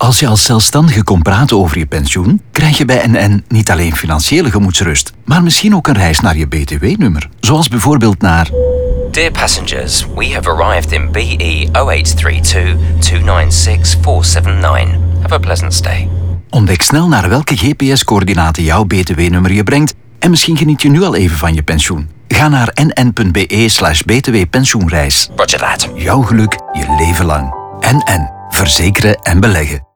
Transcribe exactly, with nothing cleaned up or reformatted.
Als je als zelfstandige komt praten over je pensioen, krijg je bij N N niet alleen financiële gemoedsrust, maar misschien ook een reis naar je B T W-nummer. Zoals bijvoorbeeld naar... Dear passengers, we have arrived in B E zero eight three two two nine six four seven nine. Have a pleasant stay. Ontdek snel naar welke G P S-coördinaten jouw B T W-nummer je brengt en misschien geniet je nu al even van je pensioen. Ga naar nn.be slash btw-pensioenreis. Roger that. Jouw geluk je leven lang. N N. Verzekeren en beleggen.